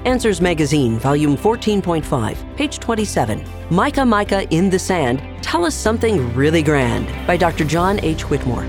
Answers Magazine, Volume 14.5, page 27. Mica Mica in the Sand, Tell Us Something Really Grand, by Dr. John H. Whitmore.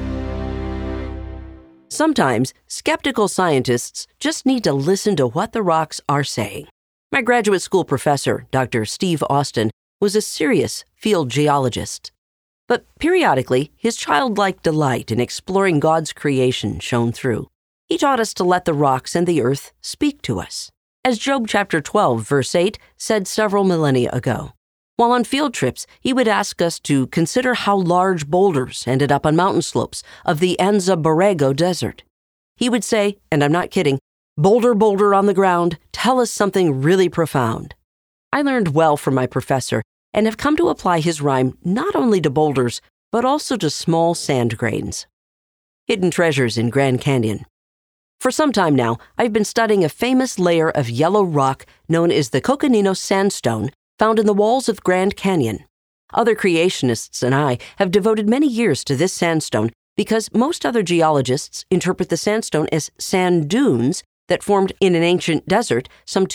Sometimes, skeptical scientists just need to listen to what the rocks are saying. My graduate school professor, Dr. Steve Austin, was a serious field geologist. But periodically, his childlike delight in exploring God's creation shone through. He taught us to let the rocks and the earth speak to us, as Job chapter 12, verse 8 said several millennia ago. While on field trips, he would ask us to consider how large boulders ended up on mountain slopes of the Anza Borrego Desert. He would say, and I'm not kidding, "Boulder, boulder on the ground, tell us something really profound." I learned well from my professor and have come to apply his rhyme not only to boulders, but also to small sand grains. Hidden treasures in Grand Canyon. For some time now, I've been studying a famous layer of yellow rock known as the Coconino Sandstone, found in the walls of Grand Canyon. Other creationists and I have devoted many years to this sandstone because most other geologists interpret the sandstone as sand dunes that formed in an ancient desert some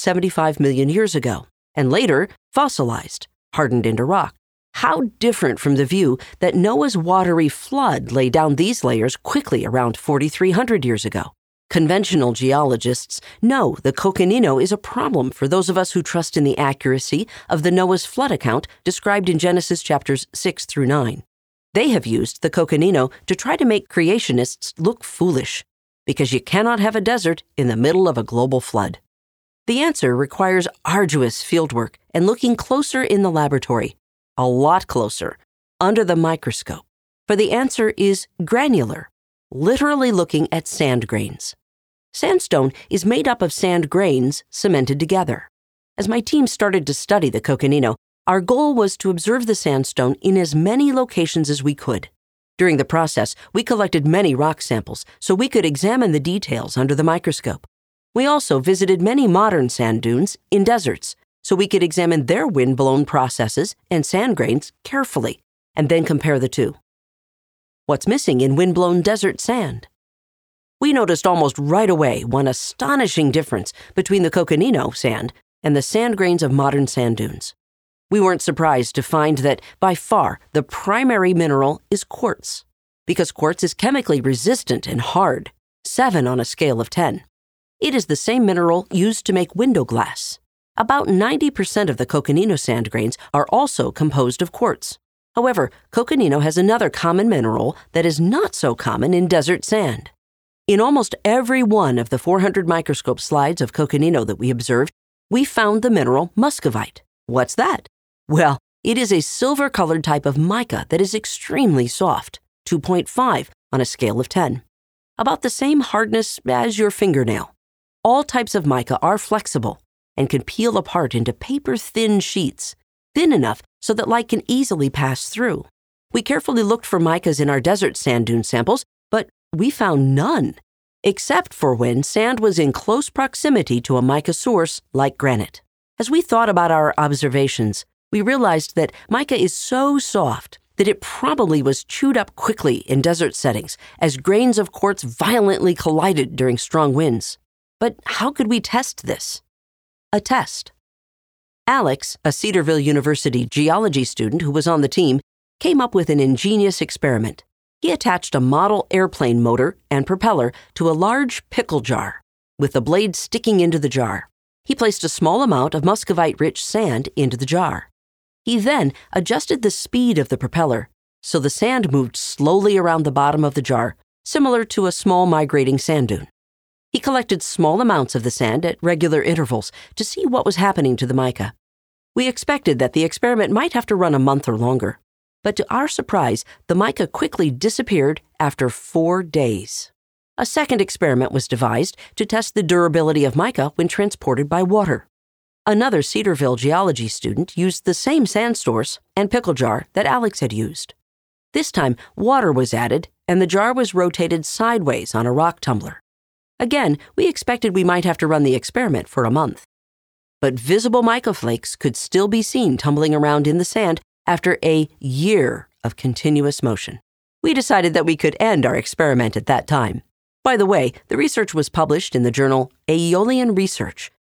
275 million years ago, and later fossilized, hardened into rock. How different from the view that Noah's watery flood laid down these layers quickly around 4,300 years ago. Conventional geologists know the Coconino is a problem for those of us who trust in the accuracy of the Noah's flood account described in Genesis chapters 6 through 9. They have used the Coconino to try to make creationists look foolish, because you cannot have a desert in the middle of a global flood. The answer requires arduous fieldwork and looking closer in the laboratory, a lot closer, under the microscope. For the answer is granular, literally looking at sand grains. Sandstone is made up of sand grains cemented together. As my team started to study the Coconino, our goal was to observe the sandstone in as many locations as we could. During the process, we collected many rock samples so we could examine the details under the microscope. We also visited many modern sand dunes in deserts so we could examine their wind-blown processes and sand grains carefully and then compare the two. What's missing in wind-blown desert sand? We noticed almost right away one astonishing difference between the Coconino sand and the sand grains of modern sand dunes. We weren't surprised to find that, by far, the primary mineral is quartz, because quartz is chemically resistant and hard, 7 on a scale of 10. It is the same mineral used to make window glass. About 90% of the Coconino sand grains are also composed of quartz. However, Coconino has another common mineral that is not so common in desert sand. In almost every one of the 400 microscope slides of Coconino that we observed, we found the mineral muscovite. What's that? Well, it is a silver-colored type of mica that is extremely soft, 2.5 on a scale of 10. About the same hardness as your fingernail. All types of mica are flexible and can peel apart into paper-thin sheets, thin enough so that light can easily pass through. We carefully looked for micas in our desert sand dune samples, but we found none, except for when sand was in close proximity to a mica source like granite. As we thought about our observations, we realized that mica is so soft that it probably was chewed up quickly in desert settings as grains of quartz violently collided during strong winds. But how could we test this? A test. Alex, a Cedarville University geology student who was on the team, came up with an ingenious experiment. He attached a model airplane motor and propeller to a large pickle jar, with the blade sticking into the jar. He placed a small amount of muscovite-rich sand into the jar. He then adjusted the speed of the propeller so the sand moved slowly around the bottom of the jar, similar to a small migrating sand dune. He collected small amounts of the sand at regular intervals to see what was happening to the mica. We expected that the experiment might have to run a month or longer, but to our surprise, the mica quickly disappeared after 4 days. A second experiment was devised to test the durability of mica when transported by water. Another Cedarville geology student used the same sand source and pickle jar that Alex had used. This time, water was added, and the jar was rotated sideways on a rock tumbler. Again, we expected we might have to run the experiment for a month. But visible mica flakes could still be seen tumbling around in the sand after a year of continuous motion. We decided that we could end our experiment at that time. By the way, the research was published in the journal Aeolian Research,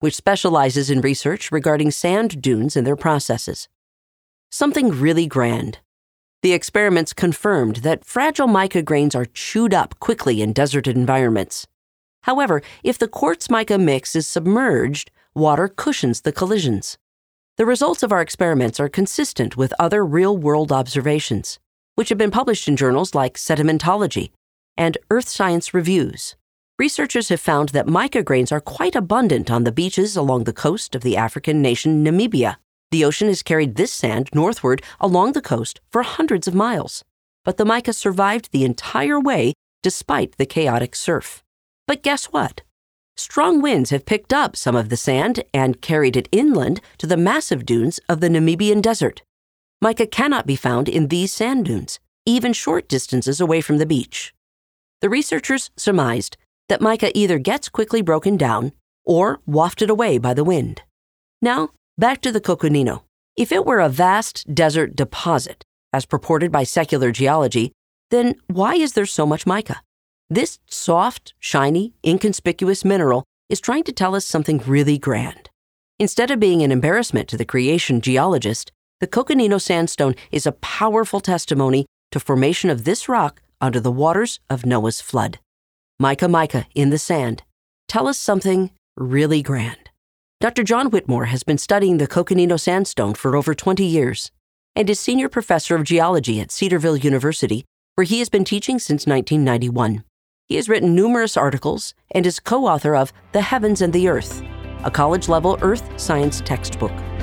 which specializes in research regarding sand dunes and their processes. Something really grand. The experiments confirmed that fragile mica grains are chewed up quickly in desert environments. However, if the quartz-mica mix is submerged, water cushions the collisions. The results of our experiments are consistent with other real-world observations, which have been published in journals like Sedimentology and Earth Science Reviews. Researchers have found that mica grains are quite abundant on the beaches along the coast of the African nation Namibia. The ocean has carried this sand northward along the coast for hundreds of miles, but the mica survived the entire way despite the chaotic surf. But guess what? Strong winds have picked up some of the sand and carried it inland to the massive dunes of the Namibian desert. Mica cannot be found in these sand dunes, even short distances away from the beach. The researchers surmised that mica either gets quickly broken down or wafted away by the wind. Now, back to the Coconino. If it were a vast desert deposit, as purported by secular geology, then why is there so much mica? This soft, shiny, inconspicuous mineral is trying to tell us something really grand. Instead of being an embarrassment to the creation geologist, the Coconino sandstone is a powerful testimony to formation of this rock under the waters of Noah's flood. Mica in the sand. Tell us something really grand. Dr. John Whitmore has been studying the Coconino sandstone for over 20 years and is senior professor of geology at Cedarville University, where he has been teaching since 1991. He has written numerous articles and is co-author of The Heavens and the Earth, a college-level earth science textbook.